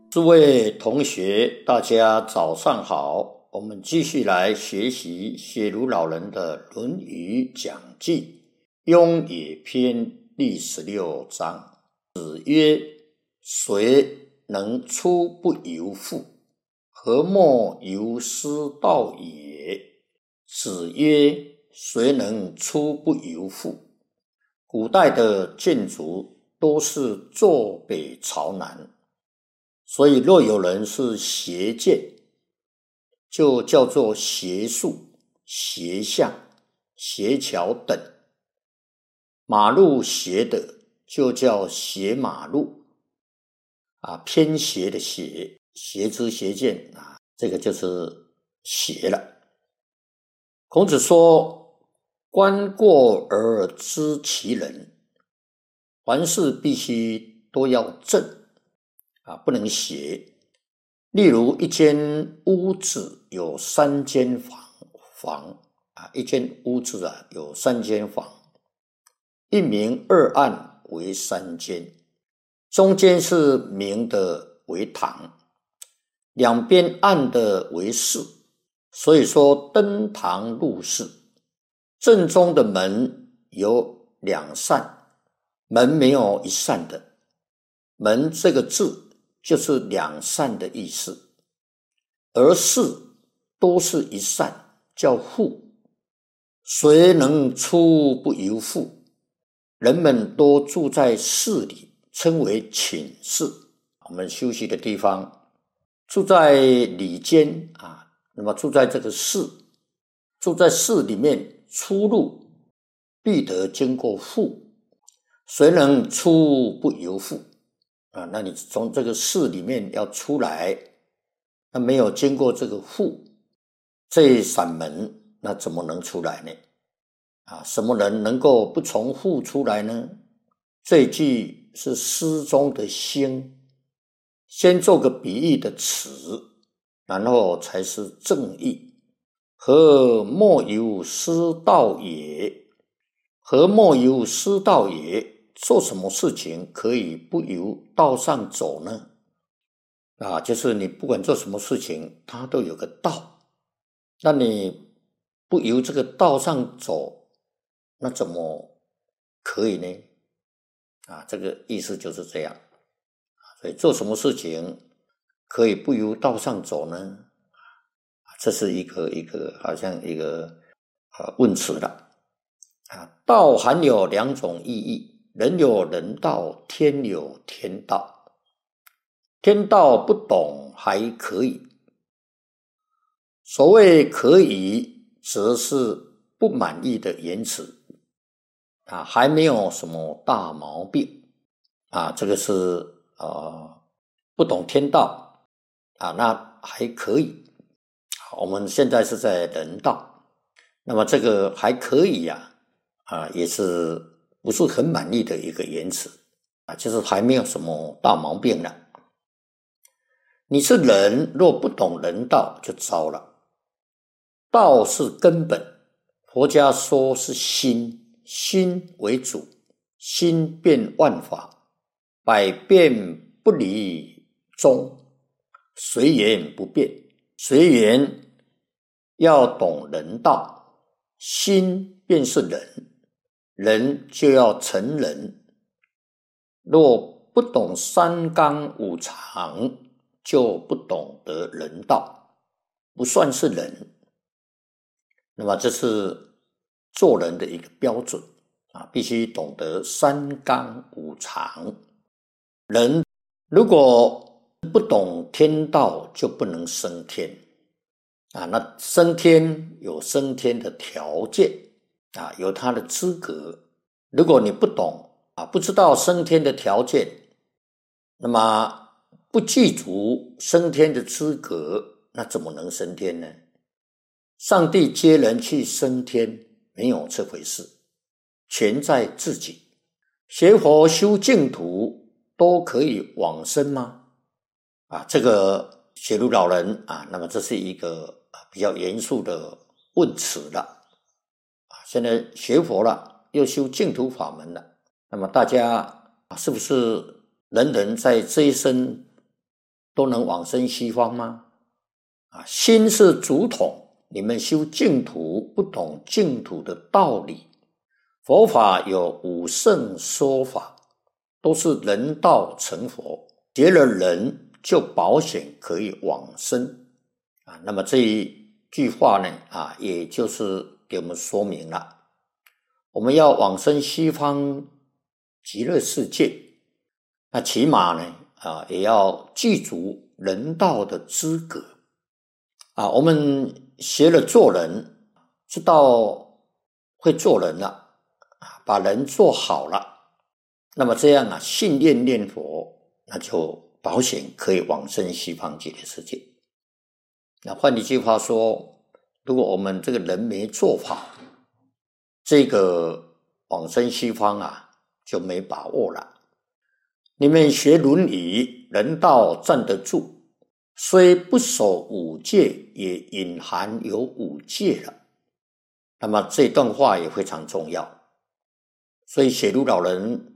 诸位同学，大家早上好。我们继续来学习写如老人的《论语讲记》雍也篇第16章。子曰：谁能出不由父？何莫由师道也？子曰：谁能出不由父？古代的建筑都是坐北朝南，所以若有人是斜建，就叫做斜树、斜巷、斜桥等。马路斜的就叫斜马路，偏斜的斜，斜之斜见，这个就是斜了。孔子说：观过而知其人，凡事必须都要正，不能斜。例如一间屋子有3间房，一间屋子有3间房，一明二暗为3间，中间是明的为堂，两边暗的为室，所以说登堂入室。正中的门有2扇，门没有1扇的，门这个字就是2扇的意思，而室都是1扇，叫户。谁能出不由父？人们都住在室里，称为寝室，我们休息的地方。住在里间，那么住在这个室，住在室里面，出入必得经过父。谁能出不由父？那你从这个室里面要出来，那没有经过这个父这一扇门，那怎么能出来呢？什么人能够不从父出来呢？这一句是诗中的兴，先做个比喻的词，然后才是正义。何莫由师道也？何莫由师道也？做什么事情可以不由道上走呢？就是你不管做什么事情，它都有个道，那你不由这个道上走，那怎么可以呢？这个意思就是这样。所以做什么事情可以不由道上走呢？这是一个好像一个问词了。道含有2种意义，人有人道，天有天道。天道不懂还可以，所谓可以，则是不满意的言辞，还没有什么大毛病，这个是不懂天道，那还可以。我们现在是在人道，那么这个还可以也是不是很满意的一个言辞，就是还没有什么大毛病了。你是人，若不懂人道就糟了。道是根本，佛家说是心，心为主，心变万法，百变不离中，随缘不变。随缘要懂人道，心便是人，人就要成人。若不懂3纲5常，就不懂得人道，不算是人。那么这是做人的一个标准，必须懂得3纲5常。人如果不懂天道，就不能升天。那升天有升天的条件，有他的资格。如果你不懂，不知道升天的条件，那么不具足升天的资格，那怎么能升天呢？上帝接人去升天，没有这回事，全在自己。学佛修净土都可以往生吗？这个写如老人那么这是一个比较严肃的问词了。现在学佛了，又修净土法门了，那么大家是不是人人在这一生都能往生西方吗？心是主统，你们修净土不懂净土的道理。佛法有五圣说法，都是人道成佛，结了人就保险可以往生。那么这一句话呢，也就是给我们说明了，我们要往生西方极乐世界，那起码呢，也要具足人道的资格。我们学了做人，知道会做人了，把人做好了，那么这样信念佛，那就保险可以往生西方极乐世界。那换一句话说，如果我们这个人没做好，这个往生西方就没把握了。你们学伦理，人道站得住，虽不守五戒，也隐含有五戒了。那么这段话也非常重要。所以写如老人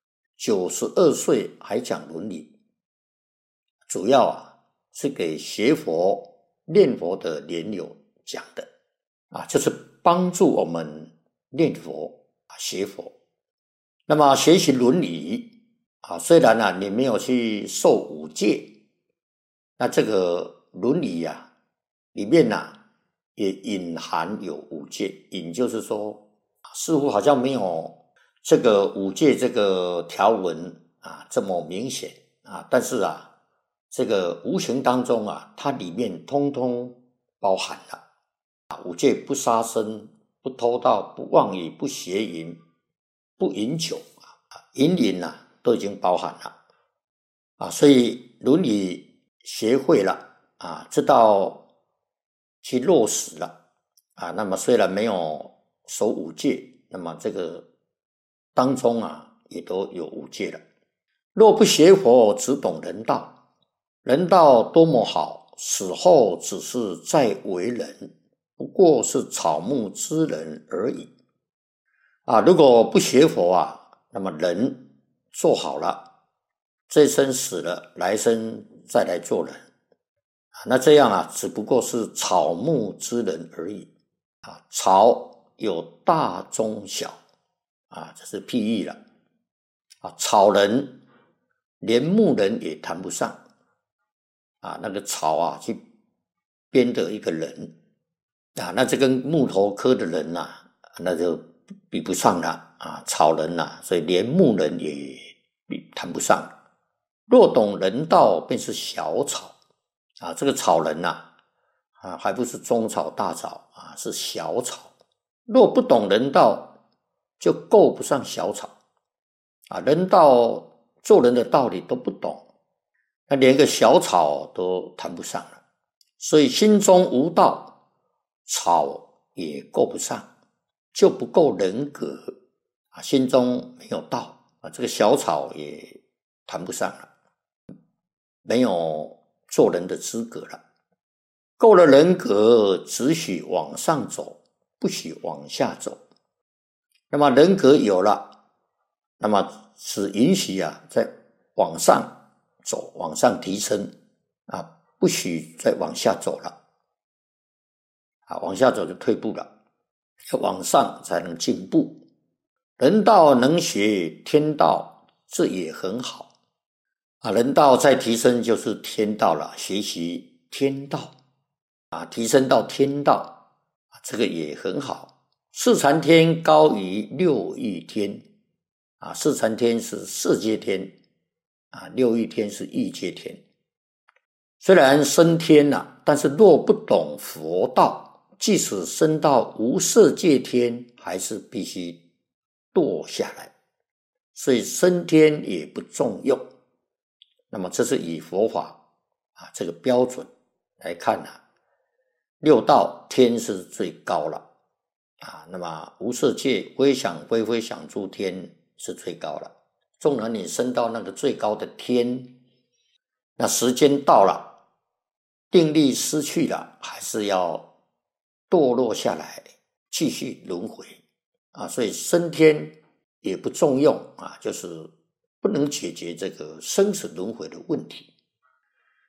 92岁还讲伦理，主要是给学佛念佛的莲友讲的，就是帮助我们念佛学佛。那么学习伦理虽然你没有去受五戒，那这个伦理里面也隐含有五戒。隐就是说似乎好像没有这个五戒这个条文这么明显但是这个无形当中它里面通通包含了五戒：不杀生、不偷盗、不妄语、不邪淫、不饮酒淫都已经包含了所以伦理学会了知道去落实了那么虽然没有守五戒，那么这个当中也都有五戒了。若不学佛，只懂人道，人道多么好，死后只是在为人，不过是草木之人而已如果不学佛那么人做好了，这生死了，来生再来做人那这样只不过是草木之人而已草有大中小这是譬喻了草人连木人也谈不上那个草去编的一个人那这跟木头刻的人那就比不上了草人所以连木人也谈不上。若懂人道，便是小草这个草人还不是中草大草是小草。若不懂人道，就够不上小草人道做人的道理都不懂，那连个小草都谈不上了。所以心中无道，草也够不上，就不够人格心中没有道这个小草也谈不上了，没有做人的资格了。够了人格，只许往上走，不许往下走。那么人格有了，那么是允许再往上走，往上提升不许再往下走了往下走就退步了，要往上才能进步。人道能学天道，这也很好人道再提升就是天道了，学习天道提升到天道这个也很好。四禅天高于六欲天四禅天是世界天六欲天是欲界天。虽然升天但是若不懂佛道，即使升到无色界天，还是必须堕下来，所以升天也不重用。那么这是以佛法这个标准来看六道天是最高了那么无色界非想非非想诸天是最高了。纵然你升到那个最高的天，那时间到了，定力失去了，还是要堕落下来继续轮回所以升天也不重用就是不能解决这个生死轮回的问题。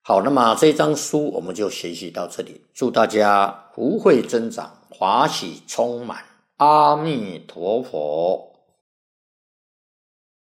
好，那么这张书我们就学习到这里，祝大家福慧增长，华喜充满，阿弥陀佛。